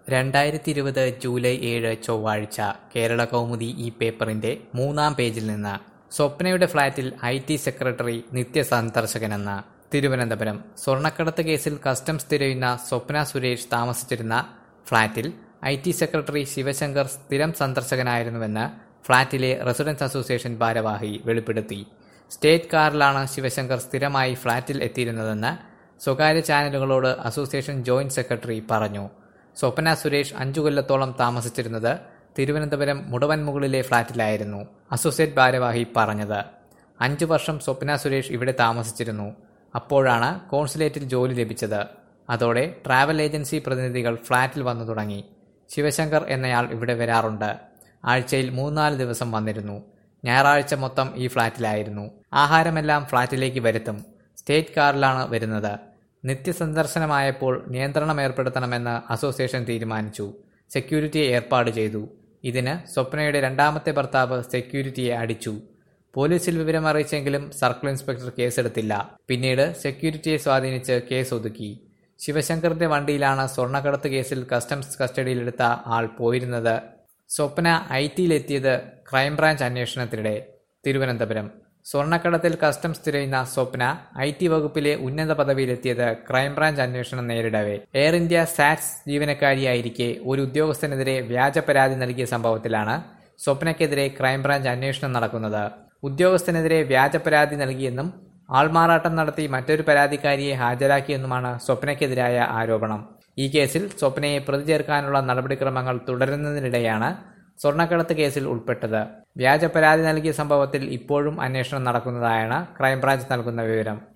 2020 July 7 ചൊവ്വാഴ്ച കേരളകൗമുദി ഈ പേപ്പറിന്റെ 3-ാം പേജിൽ നിന്ന് സ്വപ്നയുടെ ഫ്ളാറ്റിൽ ഐ.ടി. സെക്രട്ടറി നിത്യസന്ദർശകനെന്ന്. തിരുവനന്തപുരം. സ്വർണ്ണക്കടത്ത് കേസിൽ കസ്റ്റംസ് തിരയുന്ന സ്വപ്ന സുരേഷ് താമസിച്ചിരുന്ന ഫ്ളാറ്റിൽ ഐ.ടി. സെക്രട്ടറി ശിവശങ്കർ സ്ഥിരം സന്ദർശകനായിരുന്നുവെന്ന് ഫ്ളാറ്റിലെ റെസിഡൻസ് അസോസിയേഷൻ ഭാരവാഹി വെളിപ്പെടുത്തി. സ്റ്റേറ്റ് കാറിലാണ് ശിവശങ്കർ സ്ഥിരമായി ഫ്ളാറ്റിൽ എത്തിയിരുന്നതെന്ന് സ്വകാര്യ ചാനലുകളോട് അസോസിയേഷൻ ജോയിന്റ് സെക്രട്ടറി പറഞ്ഞു. സ്വപ്ന സുരേഷ് 5 കൊല്ലത്തോളം താമസിച്ചിരുന്നത് തിരുവനന്തപുരം മുടവൻമുകളിലെ ഫ്ളാറ്റിലായിരുന്നു അസോസിയേറ്റ് ഭാരവാഹി പറഞ്ഞത്. 5 വർഷം സ്വപ്ന സുരേഷ് ഇവിടെ താമസിച്ചിരുന്നു. അപ്പോഴാണ് കോൺസുലേറ്റിൽ ജോലി ലഭിച്ചത്. അതോടെ ട്രാവൽ ഏജൻസി പ്രതിനിധികൾ ഫ്ളാറ്റിൽ വന്നു തുടങ്ങി. ശിവശങ്കർ എന്നയാൾ ഇവിടെ വരാറുണ്ട്. ആഴ്ചയിൽ 3-4 ദിവസം വന്നിരുന്നു. ഞായറാഴ്ച മൊത്തം ഈ ഫ്ളാറ്റിലായിരുന്നു. ആഹാരമെല്ലാം ഫ്ളാറ്റിലേക്ക് വരുത്തും. സ്റ്റേറ്റ് കാറിലാണ് വരുന്നത്. നിത്യസന്ദർശനമായപ്പോൾ നിയന്ത്രണം ഏർപ്പെടുത്തണമെന്ന് അസോസിയേഷൻ തീരുമാനിച്ചു. സെക്യൂരിറ്റിയെ ഏർപ്പാട് ചെയ്തു. ഇതിന് സ്വപ്നയുടെ 2ാമത്തെ ഭർത്താവ് സെക്യൂരിറ്റിയെ അടിച്ചു. പോലീസിൽ വിവരം അറിയിച്ചെങ്കിലും സർക്കിൾ ഇൻസ്പെക്ടർ കേസെടുത്തില്ല. പിന്നീട് സെക്യൂരിറ്റിയെ സ്വാധീനിച്ച് കേസ് ഒതുക്കി. ശിവശങ്കറിന്റെ വണ്ടിയിലാണ് സ്വർണ്ണക്കടത്ത് കേസിൽ കസ്റ്റംസ് കസ്റ്റഡിയിലെടുത്ത ആൾ പോയിരുന്നത്. സ്വപ്ന ഐ.ടിയിലെത്തിയത് ക്രൈംബ്രാഞ്ച് അന്വേഷണത്തിനിടെ. തിരുവനന്തപുരം. സ്വർണ്ണക്കടത്തിൽ കസ്റ്റംസ് തിരയുന്ന സ്വപ്ന ഐ.ടി. വകുപ്പിലെ ഉന്നത പദവിയിലെത്തിയത് ക്രൈംബ്രാഞ്ച് അന്വേഷണം നേരിടവേ. എയർ ഇന്ത്യ സാറ്റ്സ് ജീവനക്കാരിയായിരിക്കെ ഒരു ഉദ്യോഗസ്ഥനെതിരെ വ്യാജ പരാതി നൽകിയ സംഭവത്തിലാണ് സ്വപ്നയ്ക്കെതിരെ ക്രൈംബ്രാഞ്ച് അന്വേഷണം നടക്കുന്നത്. ഉദ്യോഗസ്ഥനെതിരെ വ്യാജ പരാതി നൽകിയെന്നും ആൾമാറാട്ടം നടത്തി മറ്റൊരു പരാതിക്കാരിയെ ഹാജരാക്കിയെന്നുമാണ് സ്വപ്നയ്ക്കെതിരായ ആരോപണം. ഈ കേസിൽ സ്വപ്നയെ പ്രതി ചേർക്കാനുള്ള നടപടിക്രമങ്ങൾ തുടരുന്നതിനിടെയാണ് സ്വർണ്ണക്കടത്ത് കേസിൽ ഉൾപ്പെട്ടത്. വ്യാജ പരാതി നൽകിയ സംഭവത്തിൽ ഇപ്പോഴും അന്വേഷണം നടക്കുന്നതായാണ് ക്രൈംബ്രാഞ്ച് നൽകുന്ന വിവരം.